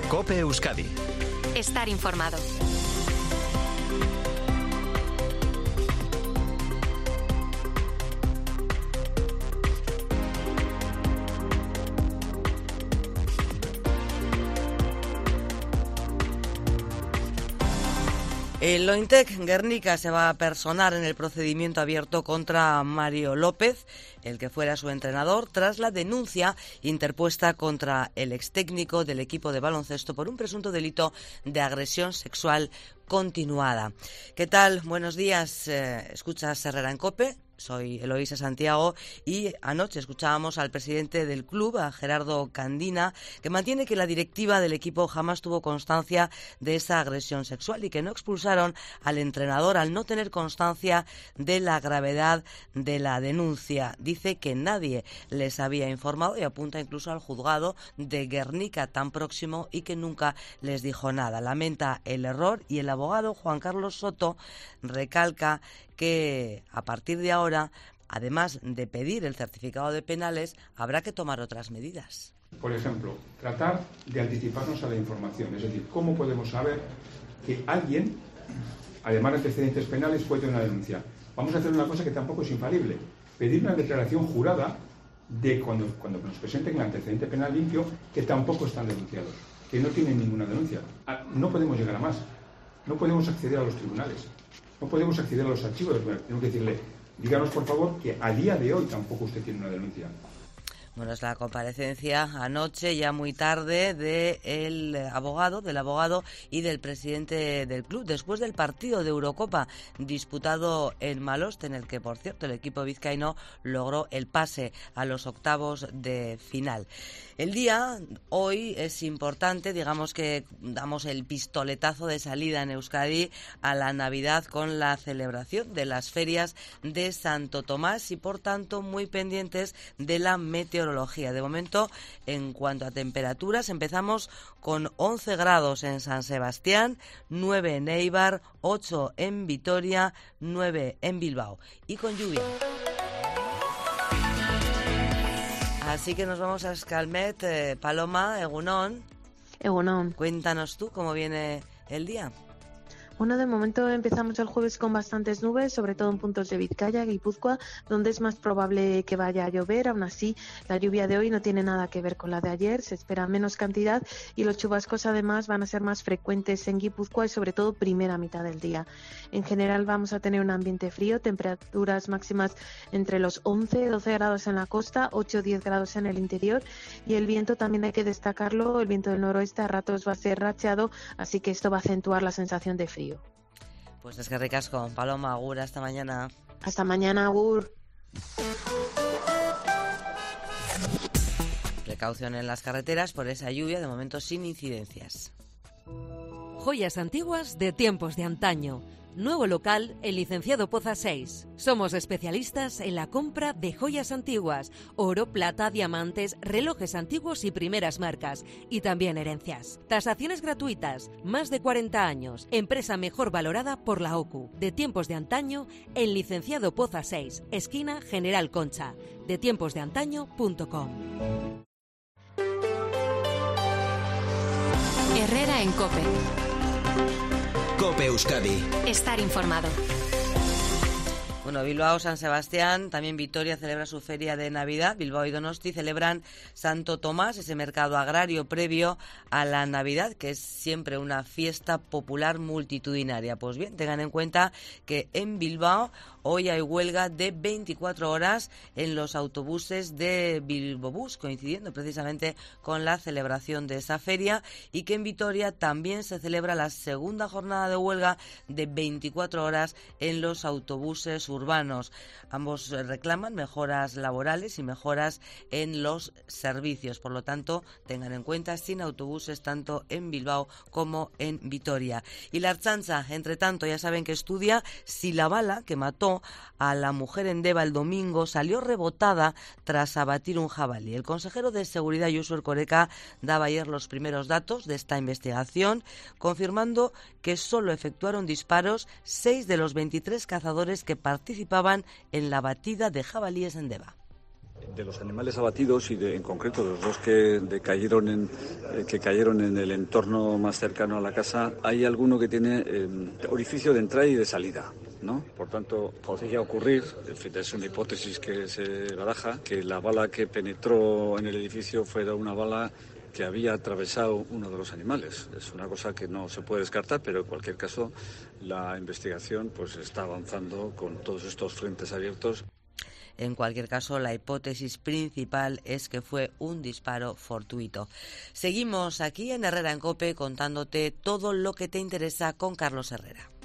COPE Euskadi. Estar informado. El Ointec Guernica se va a personar en el procedimiento abierto contra Mario López, el que fuera su entrenador, tras la denuncia interpuesta contra el extécnico del equipo de baloncesto por un presunto delito de agresión sexual continuada. ¿Qué tal? Buenos días. Escuchas Herrera en COPE. Soy Eloísa Santiago y anoche escuchábamos al presidente del club, a Gerardo Candina, que mantiene que la directiva del equipo jamás tuvo constancia de esa agresión sexual y que no expulsaron al entrenador al no tener constancia de la gravedad de la denuncia. Dice que nadie les había informado y apunta incluso al juzgado de Guernica tan próximo y que nunca les dijo nada. Lamenta el error y el abogado Juan Carlos Soto recalca que a partir de ahora, además de pedir el certificado de penales, habrá que tomar otras medidas. Por ejemplo, tratar de anticiparnos a la información, es decir, ¿cómo podemos saber que alguien, además de antecedentes penales, puede tener una denuncia? Vamos a hacer una cosa que tampoco es infalible, pedir una declaración jurada de cuando nos presenten el antecedente penal limpio, que tampoco están denunciados, que no tienen ninguna denuncia. No podemos llegar a más, no podemos acceder a los tribunales. No podemos acceder a los archivos. Tengo que decirle, díganos por favor que a día de hoy tampoco usted tiene una denuncia. Bueno, es la comparecencia anoche, ya muy tarde, del abogado y del presidente del club, después del partido de Eurocopa disputado en Maloste, en el que, por cierto, el equipo vizcaíno logró el pase a los octavos de final. El día hoy es importante, digamos que damos el pistoletazo de salida en Euskadi a la Navidad con la celebración de las ferias de Santo Tomás y, por tanto, muy pendientes de la meteorología. De momento, en cuanto a temperaturas, empezamos con 11 grados en San Sebastián, 9 en Eibar, 8 en Vitoria, 9 en Bilbao y con lluvia. Así que nos vamos a Escalmet. Paloma, Egunon. Egunon. Cuéntanos tú cómo viene el día. Bueno, de momento empezamos el jueves con bastantes nubes, sobre todo en puntos de Vizcaya, Guipúzcoa, donde es más probable que vaya a llover. Aún así, la lluvia de hoy no tiene nada que ver con la de ayer, se espera menos cantidad y los chubascos además van a ser más frecuentes en Guipúzcoa y sobre todo primera mitad del día. En general vamos a tener un ambiente frío, temperaturas máximas entre los 11-12 grados en la costa, 8-10 grados en el interior y el viento también hay que destacarlo, el viento del noroeste a ratos va a ser racheado, así que esto va a acentuar la sensación de frío. Pues es que ricasco. Paloma, agur, hasta mañana. Hasta mañana, agur. Precaución en las carreteras por esa lluvia, de momento sin incidencias. Joyas antiguas de tiempos de antaño. Nuevo local, el Licenciado Poza 6. Somos especialistas en la compra de joyas antiguas, oro, plata, diamantes, relojes antiguos y primeras marcas, y también herencias. Tasaciones gratuitas, más de 40 años, empresa mejor valorada por la OCU. De tiempos de antaño, el Licenciado Poza 6, esquina General Concha, detiemposdeantaño.com. Herrera en COPE. COPE Euskadi. Estar informado. Bueno, Bilbao, San Sebastián, también Vitoria celebra su feria de Navidad. Bilbao y Donosti celebran Santo Tomás, ese mercado agrario previo a la Navidad, que es siempre una fiesta popular multitudinaria. Pues bien, tengan en cuenta que en Bilbao hoy hay huelga de 24 horas en los autobuses de Bilbobús, coincidiendo precisamente con la celebración de esa feria, y que en Vitoria también se celebra la segunda jornada de huelga de 24 horas en los autobuses urbanos. Ambos reclaman mejoras laborales y mejoras en los servicios. Por lo tanto, tengan en cuenta, sin autobuses tanto en Bilbao como en Vitoria. Y la Ertzaintza, entre tanto, ya saben que estudia si la bala que mató a la mujer en Deva el domingo salió rebotada tras abatir un jabalí. El consejero de Seguridad, Josu Erkoreka, daba ayer los primeros datos de esta investigación, confirmando que solo efectuaron disparos 6 de los 23 cazadores que participaban en la batida de jabalíes en Deva. De los animales abatidos y en concreto los dos que cayeron en el entorno más cercano a la casa, hay alguno que tiene orificio de entrada y de salida, ¿no? Por tanto, podría ocurrir, en fin, es una hipótesis que se baraja, que la bala que penetró en el edificio fuera una bala que había atravesado uno de los animales. Es una cosa que no se puede descartar, pero en cualquier caso la investigación pues está avanzando con todos estos frentes abiertos. En cualquier caso, la hipótesis principal es que fue un disparo fortuito. Seguimos aquí en Herrera en COPE contándote todo lo que te interesa con Carlos Herrera.